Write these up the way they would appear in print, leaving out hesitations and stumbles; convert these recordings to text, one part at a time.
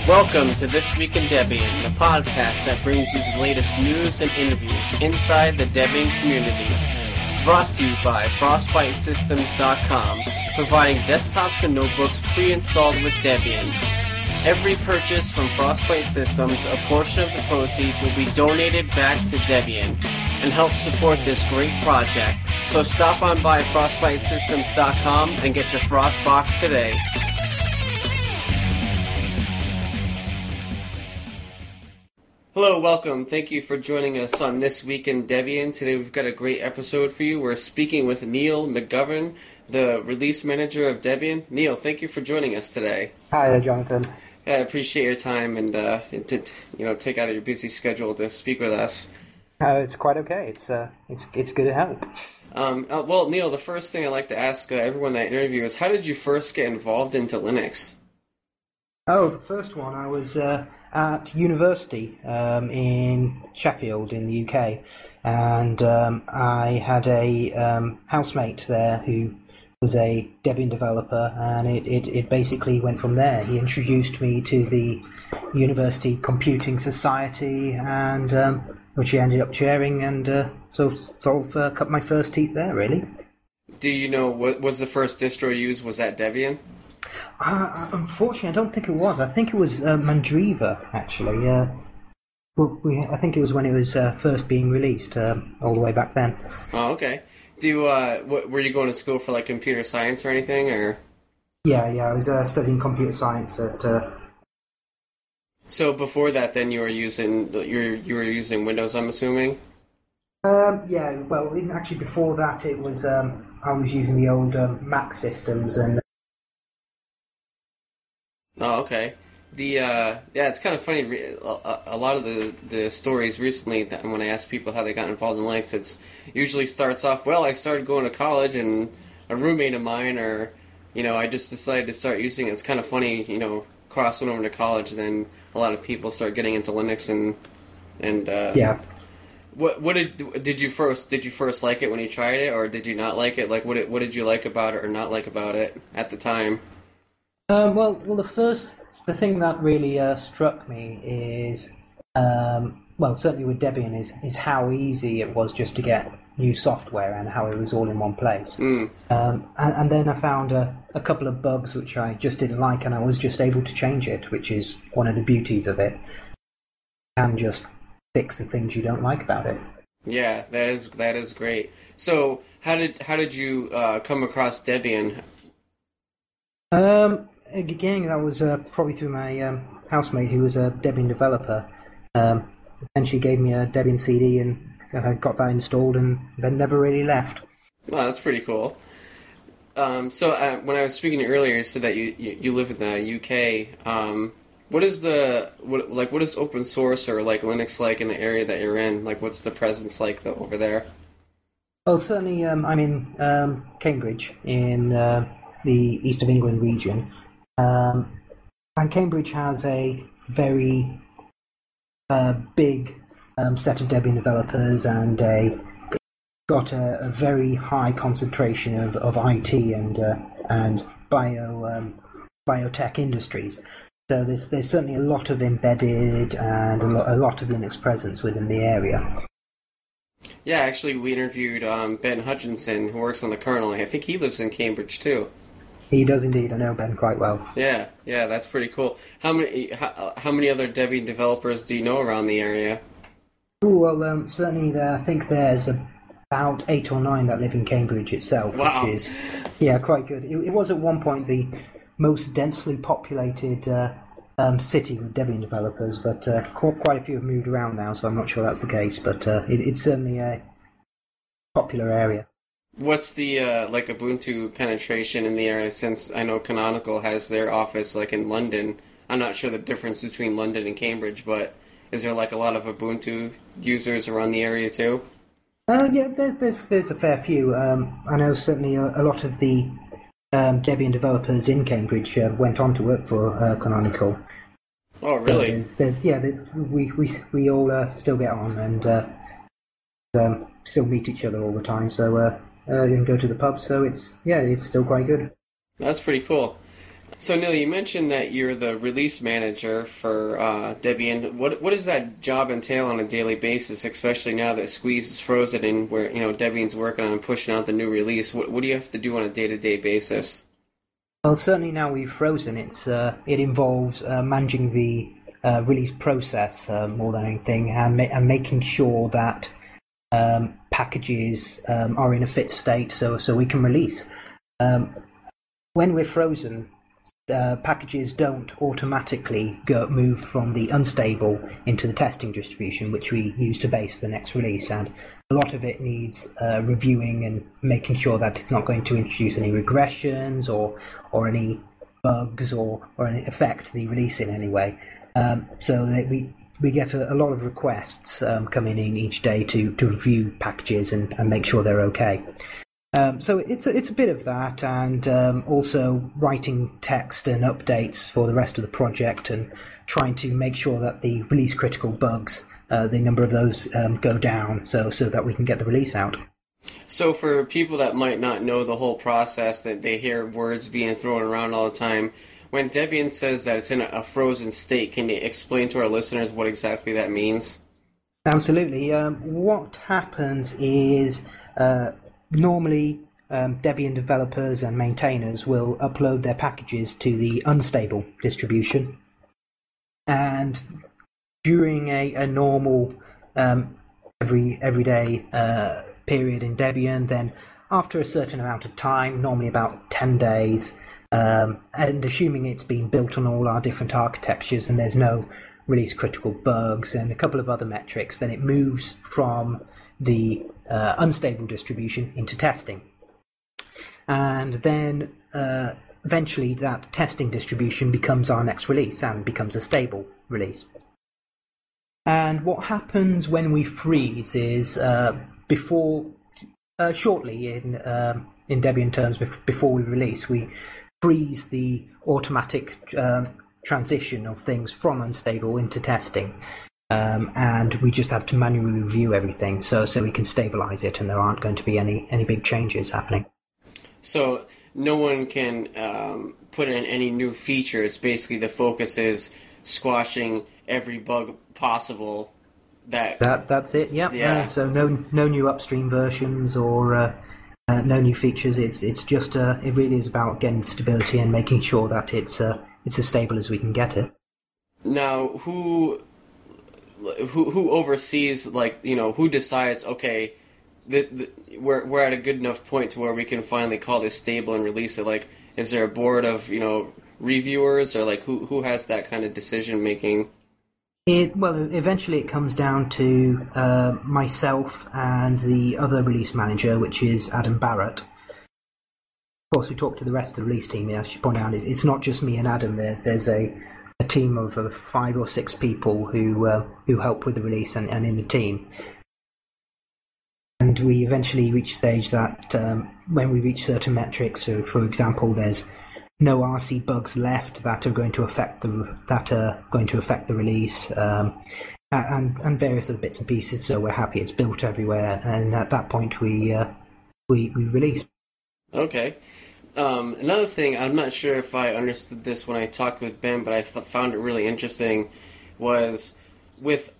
Welcome to This Week in Debian, the podcast that brings you the latest news and interviews inside the Debian community. Brought to you by FrostbiteSystems.com, providing desktops and notebooks pre-installed with Debian. Every purchase from Frostbite Systems, a portion of the proceeds will be donated back to Debian and help support this great project. So stop on by FrostbiteSystems.com and get your Frostbox today. Hello, welcome. Thank you for joining us on This Week in Debian. Today we've got a great episode for you. We're speaking with Neil McGovern, the release manager of Debian. Neil, thank you for joining us today. Hi there, Jonathan. Yeah, I appreciate your time and take out of your busy schedule to speak with us. It's quite okay. It's good to help. Well, Neil, the first thing I'd like to ask everyone that interview is, how did you first get involved into Linux? Oh, the first one, I was at university in Sheffield in the UK, and I had a housemate there who was a Debian developer, and it basically went from there. He introduced me to the University Computing Society, and which he ended up chairing, and so sort of cut my first teeth there, really. Do you know what was the first distro you used? Was that Debian? Unfortunately, I don't think it was. I think it was Mandriva, actually. I think it was when it was first being released, all the way back then. Oh, okay. Were you going to school for like computer science or anything, or? Yeah, I was studying computer science at. So before that, then you were using Windows, I'm assuming. Yeah. Well, actually, before that, it was I was using the old Mac systems and. Oh, okay. It's kind of funny. A lot of the stories recently that when I ask people how they got involved in Linux, it's usually starts off, well, I started going to college and a roommate of mine, or I just decided to start using it. It's kind of funny, crossing over to college. Then a lot of people start getting into Linux and yeah. What did you first like it when you tried it, or did you not like it? Like what did you like about it or not like about it at the time? Well, the thing that really struck me is, certainly with Debian, is how easy it was just to get new software and how it was all in one place. And then I found a couple of bugs which I just didn't like, and I was just able to change it, which is one of the beauties of it. And just fix the things you don't like about it. Yeah, that is great. So, how did you come across Debian? Again, that was probably through my housemate, who was a Debian developer. Eventually gave me a Debian CD, and I got that installed, and then never really left. Wow, that's pretty cool. So when I was speaking to you earlier, you said that you live in the UK. What is open source or like Linux like in the area that you're in? Like, what's the presence like over there? Well, certainly, I'm in Cambridge in the East of England region. And Cambridge has a very big set of Debian developers, and got a very high concentration of IT and biotech industries. So there's certainly a lot of embedded and a lot of Linux presence within the area. Yeah, actually, we interviewed Ben Hutchinson, who works on the kernel. I think he lives in Cambridge too. He does indeed. I know Ben quite well. Yeah, that's pretty cool. How many other Debian developers do you know around the area? Well, certainly I think there's about 8 or 9 that live in Cambridge itself, wow. Which is quite good. It was at one point the most densely populated city with Debian developers, but quite a few have moved around now, so I'm not sure that's the case. But it's certainly a popular area. What's the Ubuntu penetration in the area? Since I know Canonical has their office in London, I'm not sure the difference between London and Cambridge, but is there a lot of Ubuntu users around the area too? Yeah, there's a fair few. I know certainly a lot of the Debian developers in Cambridge went on to work for Canonical. Oh, really? We all still get on and still meet each other all the time. So and go to the pub. So it's still quite good. That's pretty cool. So, Neil, you mentioned that you're the release manager for Debian. What does that job entail on a daily basis, especially now that Squeeze is frozen and where Debian's working on pushing out the new release? What do you have to do on a day-to-day basis? Well, certainly now we've frozen, it involves managing the release process more than anything, and making sure that packages are in a fit state so we can release. When we're frozen, packages don't automatically move from the unstable into the testing distribution, which we use to base the next release, and a lot of it needs reviewing and making sure that it's not going to introduce any regressions or any bugs or affect the release in any way. So that we get a lot of requests coming in each day to review packages and make sure they're okay. So it's a bit of that, and also writing text and updates for the rest of the project, and trying to make sure that the release critical bugs, the number of those go down, so that we can get the release out. So for people that might not know the whole process, that they hear words being thrown around all the time, when Debian says that it's in a frozen state, can you explain to our listeners what exactly that means? Absolutely. What happens is normally Debian developers and maintainers will upload their packages to the unstable distribution, and during a normal everyday period in Debian, then after a certain amount of time, normally about 10 days, and assuming it's been built on all our different architectures and there's no release critical bugs and a couple of other metrics, then it moves from the unstable distribution into testing. And then eventually that testing distribution becomes our next release and becomes a stable release. And what happens when we freeze is shortly in Debian terms, before we release, we freeze the automatic transition of things from unstable into testing. And we just have to manually review everything so we can stabilize it, and there aren't going to be any big changes happening. So no one can put in any new features. Basically, the focus is squashing every bug possible. That's it. Yep. Yeah. So no new upstream versions or no new features. It's just it really is about getting stability and making sure that it's as stable as we can get it. Now, who oversees, who decides, okay, we're at a good enough point to where we can finally call this stable and release it? Like, is there a board of, reviewers, or who has that kind of decision making? Eventually it comes down to myself and the other release manager, which is Adam Barrett. Of course, we talk to the rest of the release team. I should point out, it's not just me and Adam. There's a team of 5 or 6 people who help with the release and in the team. And we eventually reach a stage that when we reach certain metrics, so for example, there's no RC bugs left that are going to affect the release, and various other bits and pieces. So we're happy it's built everywhere, and at that point we release. Okay. Another thing, I'm not sure if I understood this when I talked with Ben, but I found it really interesting, was with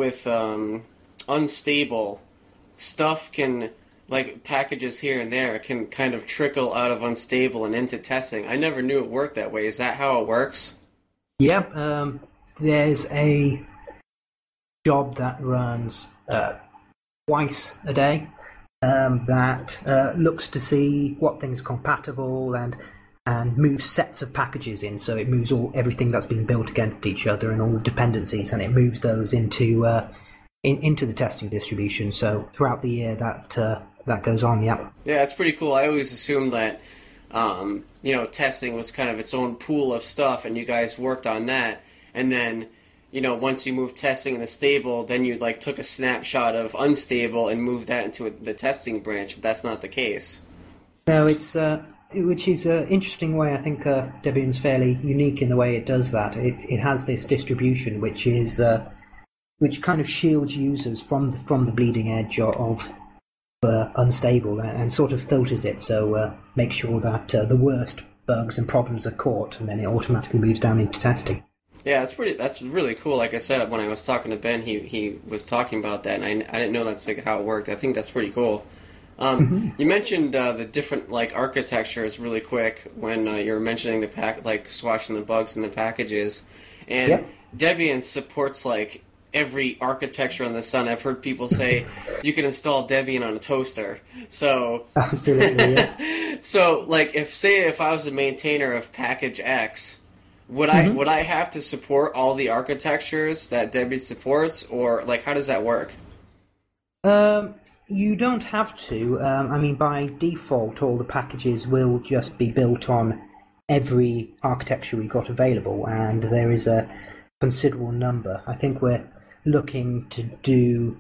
unstable stuff can, like packages here and there, can kind of trickle out of unstable and into testing. I never knew it worked that way. Is that how it works? Yeah, there's a job that runs twice a day that looks to see what things are compatible and moves sets of packages in. So it moves everything that's been built against each other and all the dependencies, and it moves those into the testing distribution. So throughout the year that goes on. Yeah, that's pretty cool. I always assumed that testing was kind of its own pool of stuff, and you guys worked on that, and then once you moved testing in the stable, then you took a snapshot of unstable and moved that into the testing branch, but that's not the case. No, it's which is an interesting way. I think Debian's fairly unique in the way it does that. It has this distribution which kind of shields users from the bleeding edge of unstable, and sort of filters it, so make sure that the worst bugs and problems are caught, and then it automatically moves down into testing. Yeah, that's really cool. Like I said, when I was talking to Ben, he was talking about that, and I didn't know that's like how it worked. I think that's pretty cool. You mentioned the different like architectures really quick when you were mentioning the squashing the bugs in the packages, and Debian supports like every architecture on the sun. I've heard people say you can install Debian on a toaster. So absolutely, yeah. So like if I was a maintainer of package X, would I have to support all the architectures that Debian supports, or like how does that work? You don't have to. I mean, by default, all the packages will just be built on every architecture we've got available, and there is a considerable number. I think we're looking to do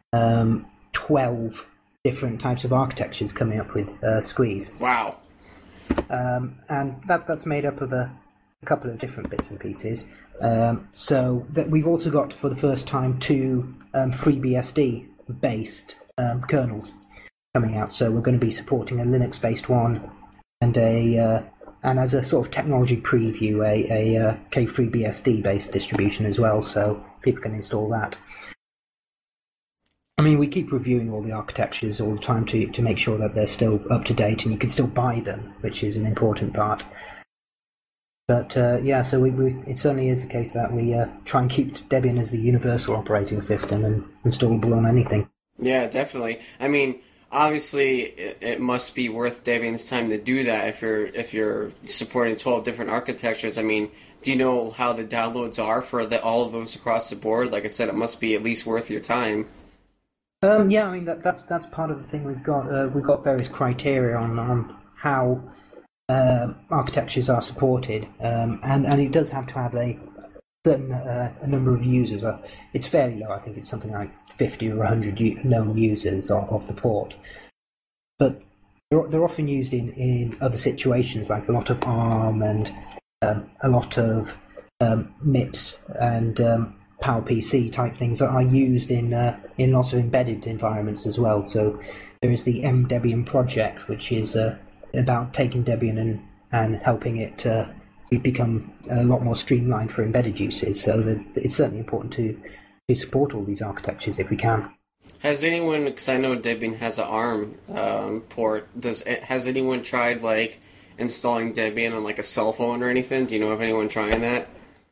12 different types of architectures coming up with Squeeze. Wow. And that's made up of a couple of different bits and pieces. So that we've also got, for the first time, 2 FreeBSD-based kernels coming out. So we're going to be supporting a Linux-based one and and as a sort of technology preview, a KFreeBSD-based distribution as well, so people can install that. I mean, we keep reviewing all the architectures all the time to make sure that they're still up to date and you can still buy them, which is an important part. But so it certainly is the case that we try and keep Debian as the universal operating system and installable on anything. Yeah, definitely. I mean, obviously, it must be worth Debian's time to do that if you're supporting 12 different architectures. I mean, do you know how the downloads are for all of those across the board? Like I said, it must be at least worth your time. Yeah, I mean that's part of the thing we've got. We've got various criteria on how architectures are supported, and it does have to have a certain a number of users. It's fairly low. I think it's something like 50 or 100 known users of the port. But they're often used in other situations, like a lot of ARM and a lot of MIPS and PowerPC type things that are used in lots of embedded environments as well. So there is the MDebian project, which is about taking Debian and helping it become a lot more streamlined for embedded uses. So that it's certainly important to support all these architectures if we can. Has anyone, because I know Debian has an ARM port, has anyone tried like installing Debian on like a cell phone or anything? Do you know of anyone trying that?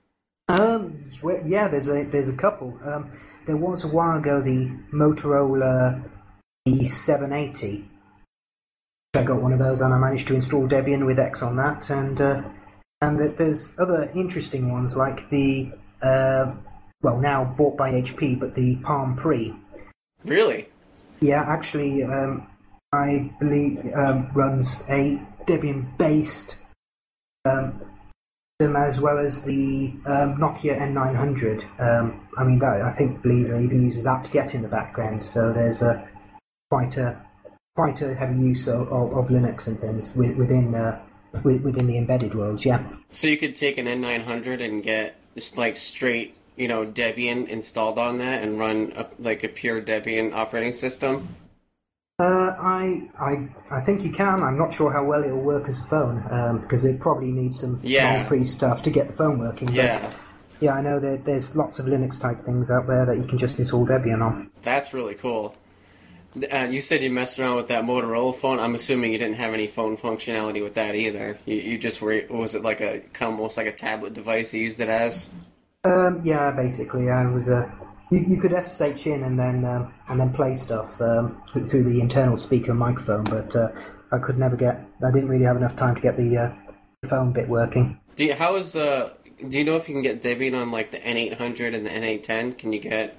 Yeah, there's a couple. There was a while ago the Motorola E780. I got one of those and I managed to install Debian with X on that, and there's other interesting ones like the now bought by HP, but the Palm Pre. Really? Yeah, actually, I believe runs a Debian-based system as well as the Nokia N900. I mean, I believe it even uses apt-get in the background, so there's quite a heavy use of Linux and things within the embedded worlds. Yeah. So you could take an N900 and get just like straight, Debian installed on that and run like a pure Debian operating system? I think you can. I'm not sure how well it'll work as a phone, because it probably needs some free stuff to get the phone working. Yeah. But, yeah, I know there's lots of Linux-type things out there that you can just install Debian on. That's really cool. You said you messed around with that Motorola phone. I'm assuming you didn't have any phone functionality with that either. You just were, was it like almost like a tablet device you used it as? Yeah, basically. I was you could SSH in and then play stuff through the internal speaker microphone, but I didn't really have enough time to get the phone bit working. Do you know if you can get Debian on like the N800 and the N810? Can you get?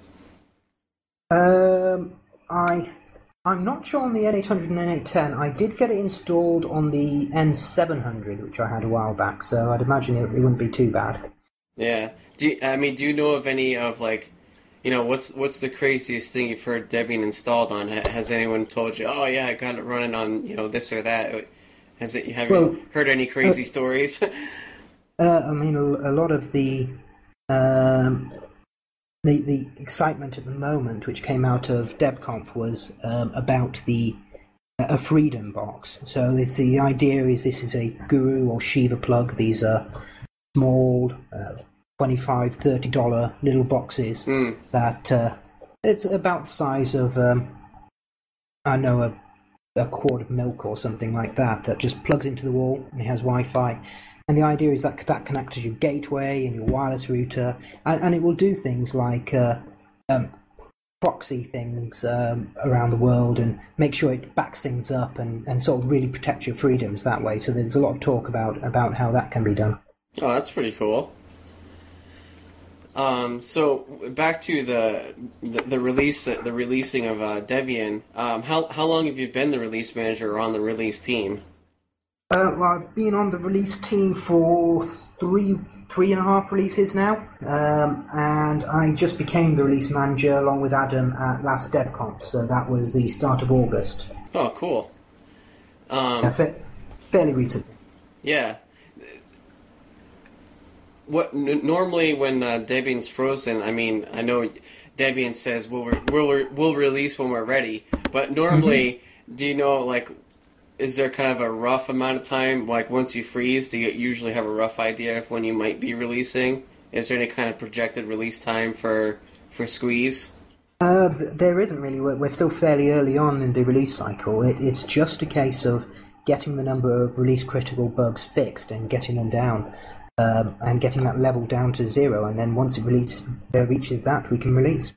I'm not sure on the N800 and N810. I did get it installed on the N700, which I had a while back, so I'd imagine it wouldn't be too bad. Yeah. Do you know of any of like, what's the craziest thing you've heard Debian installed on? Has anyone told you, oh yeah, I got it running on, this or that? Have you heard any crazy stories? I mean, a lot of the excitement at the moment, which came out of DebConf, was about the a Freedom box. So the idea is this is a Guru or Shiva plug. These are small, $25, $30 little boxes that it's about the size of I know a quart of milk or something like that. That just plugs into the wall and it has Wi-Fi. And the idea is that connects to your gateway and your wireless router, and it will do things like proxy things around the world and make sure it backs things up and sort of really protect your freedoms that way. So there's a lot of talk about how that can be done. Oh, that's pretty cool. So back to the releasing of Debian. How long have you been the release manager or on the release team? Well, I've been on the release team for three and a half releases now, and I just became the release manager along with Adam at last DebConf, so that was the start of August. Oh, cool. Fairly recently. Yeah. What normally when Debian's frozen, I mean, I know Debian says we'll release when we're ready, but normally, do you know, like, is there kind of a rough amount of time, like once you freeze, do you usually have a rough idea of when you might be releasing? Is there any kind of projected release time for Squeeze? There isn't really. We're still fairly early on in the release cycle. It's just a case of getting the number of release critical bugs fixed and getting them down, and getting that level down to 0, and then once it reaches that, we can release.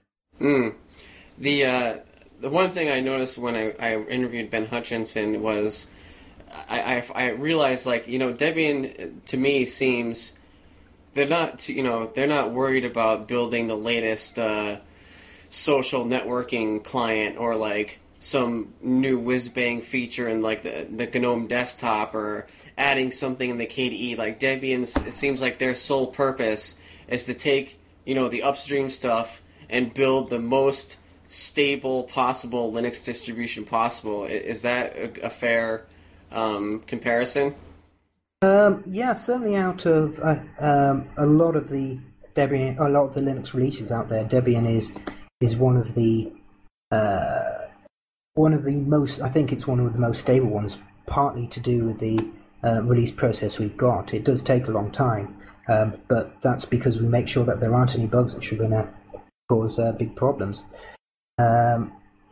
The one thing I noticed when I interviewed Ben Hutchinson was I realized, like, you know, Debian to me seems they're not worried about building the latest social networking client or like some new whiz-bang feature in like the GNOME desktop or adding something in the KDE. Like Debian, it seems like their sole purpose is to take, you know, the upstream stuff and build the most stable possible Linux distribution possible. Is that a fair comparison? Yeah, certainly. Out of a lot of the Debian, a lot of the Linux releases out there, Debian is one of the most. I think it's one of the most stable ones. Partly to do with the release process we've got. It does take a long time, but that's because we make sure that there aren't any bugs which are going to cause big problems. I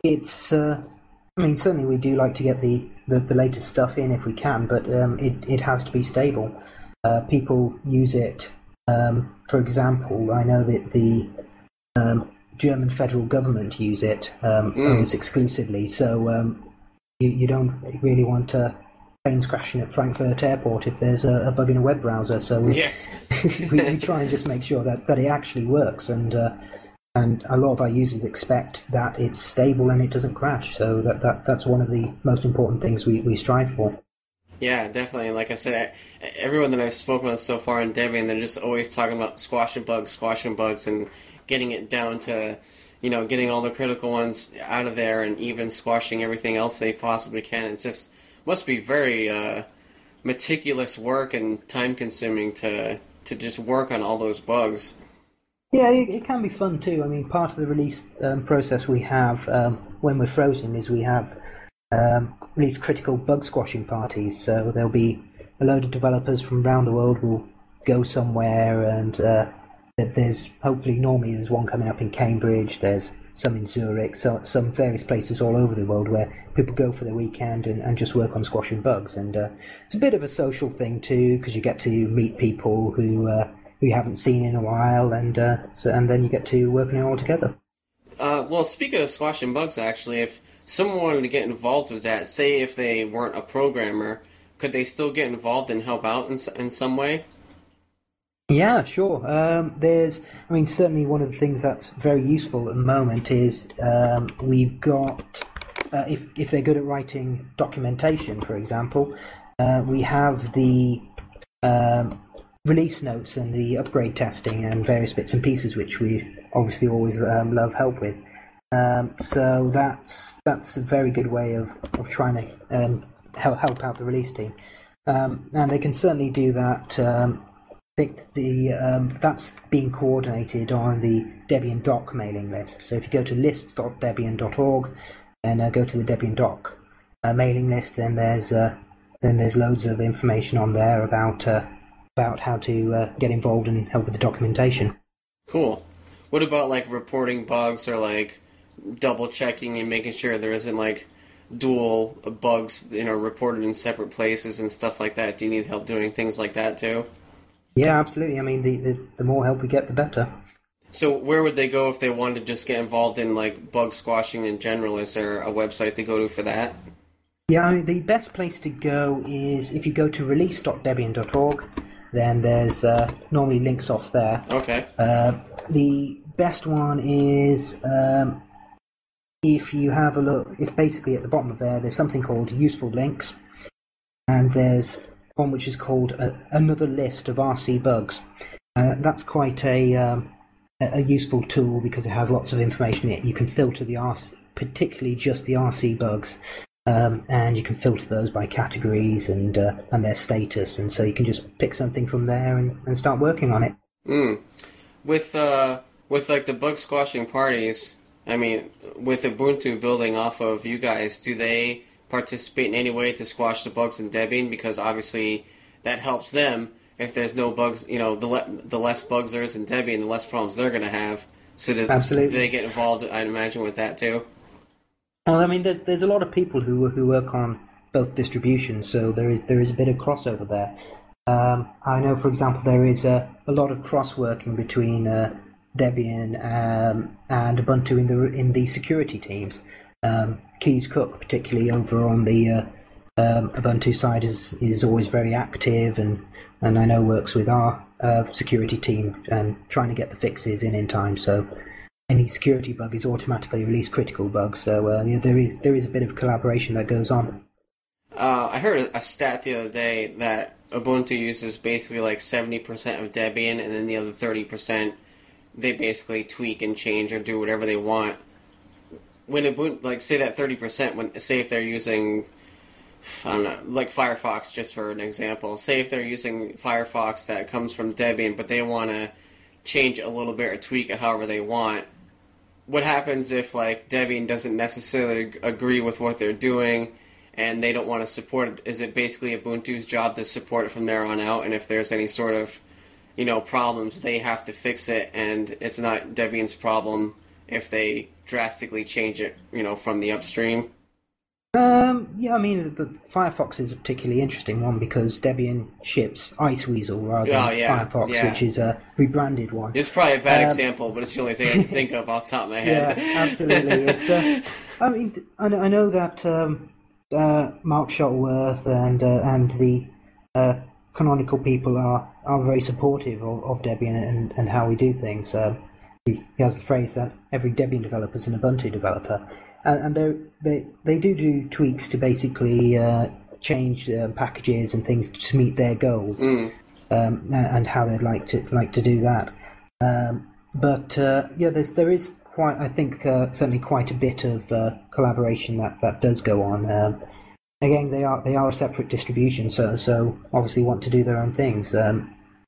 mean, certainly we do like to get the latest stuff in if we can, but it has to be stable. People use it. For example, I know that the German federal government use it almost exclusively, so you don't really want planes crashing at Frankfurt Airport if there's a bug in a web browser. So we try and just make sure that it actually works, and a lot of our users expect that it's stable and it doesn't crash. So that's one of the most important things we strive for. Yeah, definitely. Like I said, everyone that I've spoken with so far in Debian, they're just always talking about squashing bugs, and getting it down to, you know, getting all the critical ones out of there and even squashing everything else they possibly can. It's just must be very meticulous work and time-consuming to just work on all those bugs. Yeah, it can be fun too. I mean, part of the release process we have when we're frozen is we have release critical bug squashing parties. So there'll be a load of developers from around the world will go somewhere, and normally there's one coming up in Cambridge, there's some in Zurich, so some various places all over the world where people go for the weekend and just work on squashing bugs. And it's a bit of a social thing too, because you get to meet people who you haven't seen in a while, and then you get to work on it all together. Well, speaking of squashing bugs, actually, if someone wanted to get involved with that, say if they weren't a programmer, could they still get involved and help out in some way? Yeah, sure. Certainly one of the things that's very useful at the moment is we've got, if they're good at writing documentation, for example, we have the release notes and the upgrade testing and various bits and pieces, which we obviously always love help with. So that's a very good way of trying to help out the release team. And they can certainly do that. I think that's being coordinated on the Debian doc mailing list. So if you go to list.debian.org and go to the Debian doc, mailing list, then there's loads of information on there about how to get involved and help with the documentation. Cool. What about like reporting bugs or like double checking and making sure there isn't like dual bugs, reported in separate places and stuff like that? Do you need help doing things like that too? Yeah, absolutely. I mean, the more help we get, the better. So where would they go if they wanted to just get involved in like bug squashing in general? Is there a website to go to for that? Yeah, I mean, the best place to go is if you go to release.debian.org, then there's normally links off there. Okay. The best one is if you have a look, if basically at the bottom of there's something called useful links, and there's one which is called another list of RC bugs. That's quite a useful tool because it has lots of information in it. You can filter the RC, particularly just the RC bugs. And you can filter those by categories and their status, and so you can just pick something from there and start working on it. With like the bug squashing parties, I mean, with Ubuntu building off of you guys, do they participate in any way to squash the bugs in Debian? Because obviously that helps them. If there's no bugs, the less bugs there is in Debian, the less problems they're going to have. So do they get involved, I'd imagine, with that too? Well, I mean, there's a lot of people who work on both distributions, so there is a bit of crossover there. I know, for example, there is a lot of cross-working between Debian and Ubuntu in the security teams. Keys Cook, particularly over on the Ubuntu side, is always very active, and I know works with our security team trying to get the fixes in time. So any security bug is automatically released critical bugs. So there is a bit of collaboration that goes on. I heard a stat the other day that Ubuntu uses basically like 70% of Debian, and then the other 30% they basically tweak and change or do whatever they want. When Ubuntu, like, say that 30%, say if they're using, I don't know, like Firefox, just for an example. Say if they're using Firefox that comes from Debian, but they want to change a little bit or tweak it however they want. What happens if, like, Debian doesn't necessarily agree with what they're doing and they don't want to support it? Is it basically Ubuntu's job to support it from there on out? And if there's any sort of, problems, they have to fix it, and it's not Debian's problem if they drastically change it, from the upstream? Yeah, I mean, the Firefox is a particularly interesting one because Debian ships Iceweasel rather than Firefox, which is a rebranded one. It's probably a bad example, but it's the only thing I can think of off the top of my head. Yeah, absolutely. It's, I mean, I know that Mark Shuttleworth and the Canonical people are very supportive of Debian and how we do things. He has the phrase that every Debian developer is an Ubuntu developer. And they do tweaks to basically change packages and things to meet their goals, and how they'd like to do that. But there is quite, I think, certainly quite a bit of collaboration that does go on. Again, they are a separate distribution, so obviously want to do their own things. And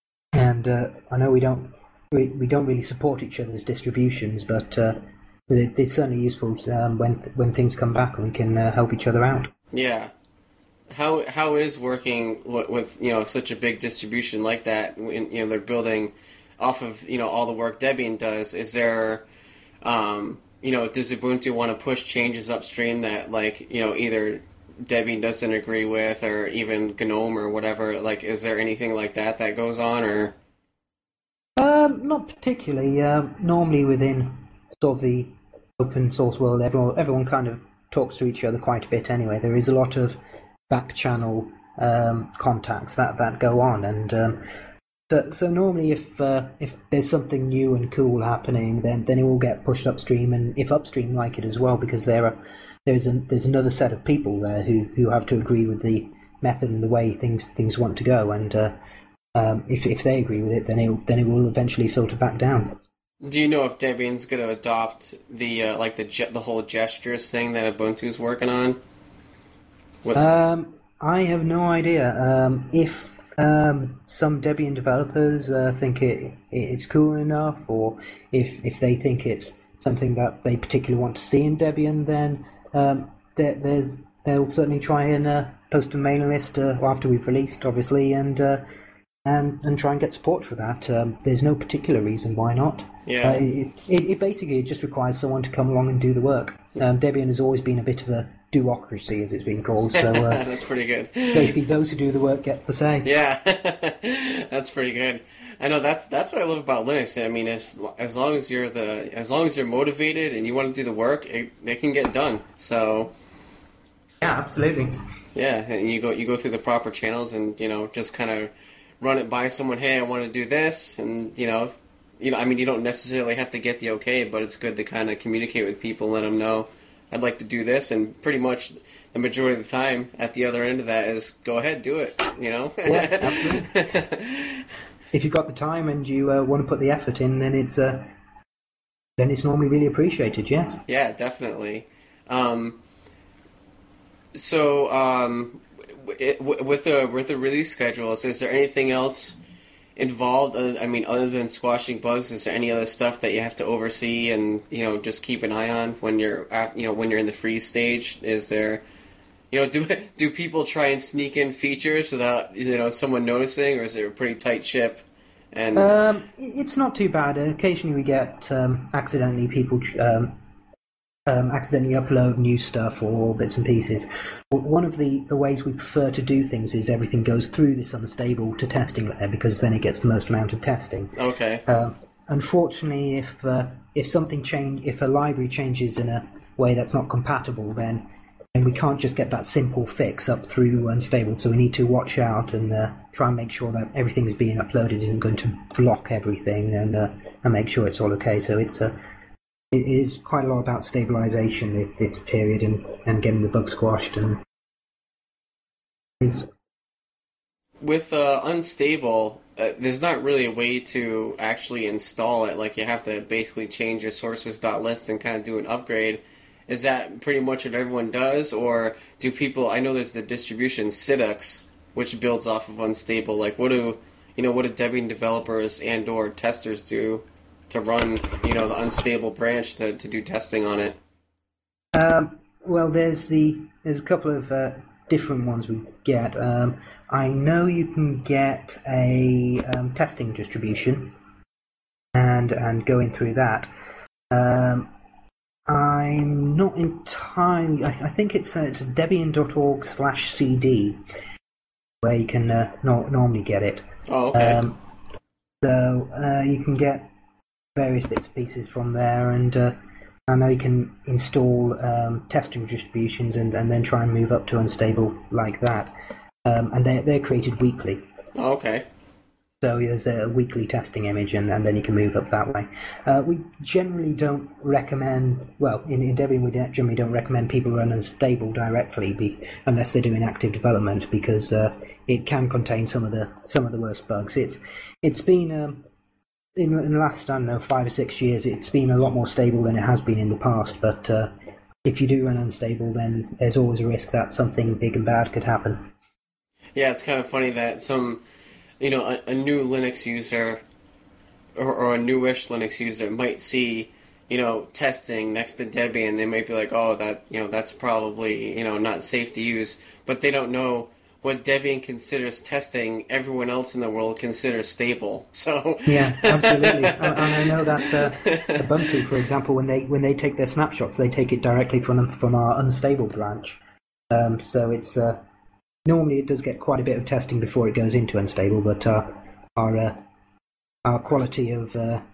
I know we don't really support each other's distributions, but it's certainly useful when things come back and we can help each other out. Yeah. How is working with such a big distribution like that when they're building off of all the work Debian does? Is there does Ubuntu want to push changes upstream that either Debian doesn't agree with, or even GNOME or whatever? Like, is there anything like that goes on, or? Not particularly. Normally within sort of the open source world, everyone kind of talks to each other quite a bit anyway. There is a lot of back channel contacts that go on, and so normally if there's something new and cool happening, then it will get pushed upstream, and if upstream like it as well, because there's another set of people there who have to agree with the method and the way things want to go, and if they agree with it, then it will eventually filter back down. Do you know if Debian's going to adopt the the whole gestures thing that Ubuntu's working on? I have no idea. If some Debian developers think it's cool enough, or if they think it's something that they particularly want to see in Debian, then they'll certainly try and post a mailing list after we've released, obviously, and try and get support for that. There's no particular reason why not. Yeah. It basically just requires someone to come along and do the work. Debian has always been a bit of a do-ocracy, as it's been called. So that's pretty good. Basically, those who do the work get the say. Yeah, that's pretty good. I know that's what I love about Linux. I mean, as long as you're motivated and you want to do the work, it can get done. So. Yeah, absolutely. Yeah, and you go through the proper channels and just kind of run it by someone. Hey, I want to do this, and I mean, you don't necessarily have to get the okay, but it's good to kind of communicate with people, let them know I'd like to do this, and pretty much the majority of the time at the other end of that is go ahead, do it. Yeah, absolutely. If you've got the time and you want to put the effort in, then it's normally really appreciated. Yes. Yeah, definitely. With the release schedules, is there anything else involved? I mean, other than squashing bugs, is there any other stuff that you have to oversee and just keep an eye on when you're when you're in the freeze stage? Is there do people try and sneak in features without someone noticing, or is it a pretty tight ship? And it's not too bad. Occasionally we get accidentally people accidentally upload new stuff or bits and pieces. One of the ways we prefer to do things is everything goes through this unstable to testing layer, because then it gets the most amount of testing. Okay. Unfortunately, if a library changes in a way that's not compatible, then we can't just get that simple fix up through unstable. So we need to watch out and try and make sure that everything is being uploaded isn't going to block everything, and make sure it's all okay. So it is quite a lot about stabilization. It's period and getting the bug squashed and things. With unstable, there's not really a way to actually install it. Like, you have to basically change your sources.list and kind of do an upgrade. Is that pretty much what everyone does, or do people? I know there's the distribution Sidux, which builds off of unstable. Like, what do Debian developers and/or testers do to run the unstable branch to do testing on it? Well, there's a couple of different ones we get. I know you can get a testing distribution and going through that. I'm not entirely. I think it's debian.org/cd where you can normally get it. Oh, okay. So you can get various bits and pieces from there, and I know you can install testing distributions and then try and move up to unstable like that. And they're created weekly. Oh, okay. So there's a weekly testing image, and then you can move up that way. We generally don't recommend, in Debian we generally don't recommend people run unstable directly unless they're doing active development, because it can contain some of the worst bugs. It's been in the last 5 or 6 years, it's been a lot more stable than it has been in the past. But if you do run unstable, then there's always a risk that something big and bad could happen. Yeah, it's kind of funny that some. A new Linux user or a newish Linux user might see, testing next to Debian. They might be like, oh, that's probably, not safe to use. But they don't know what Debian considers testing, everyone else in the world considers stable. So yeah, absolutely. And I know that Ubuntu, for example, when they take their snapshots, they take it directly from our unstable branch. So it's... Normally, it does get quite a bit of testing before it goes into unstable, but our quality of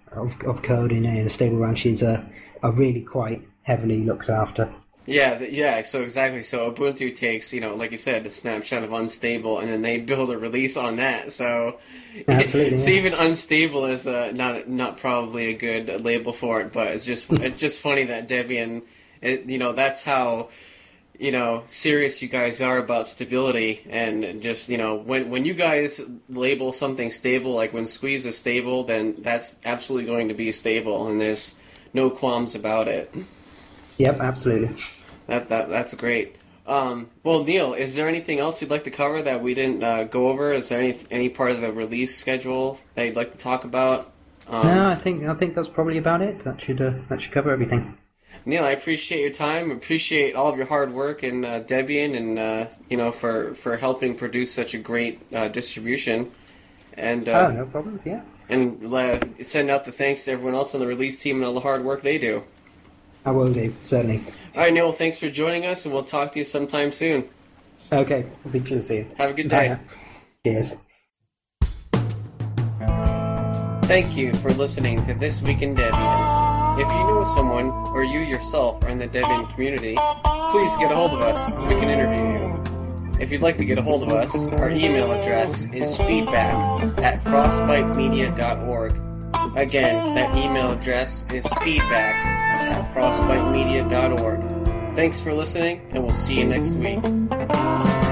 code in a stable branches are really quite heavily looked after. Yeah. So exactly. So Ubuntu takes, like you said, a snapshot of unstable, and then they build a release on that. So, absolutely, so even unstable is not probably a good label for it, but it's just funny that Debian, that's how. Serious you guys are about stability, and just, when you guys label something stable, like when Squeeze is stable, then that's absolutely going to be stable, and there's no qualms about it. Yep, absolutely. That's great. Well, Neil, is there anything else you'd like to cover that we didn't go over? Is there any part of the release schedule that you'd like to talk about? No, I think that's probably about it. That should cover everything. Neil, I appreciate your time. Appreciate all of your hard work in Debian, and for helping produce such a great distribution. And no problems. Yeah. And send out the thanks to everyone else on the release team and all the hard work they do. I will do, certainly. All right, Neil, thanks for joining us, and we'll talk to you sometime soon. Okay, I'll be to see you. Have a good day. Cheers. Thank you for listening to This Week in Debian. If you know someone, or you yourself are in the Debian community, please get a hold of us so we can interview you. If you'd like to get a hold of us, our email address is feedback@frostbitemedia.org. Again, that email address is feedback@frostbitemedia.org. Thanks for listening, and we'll see you next week.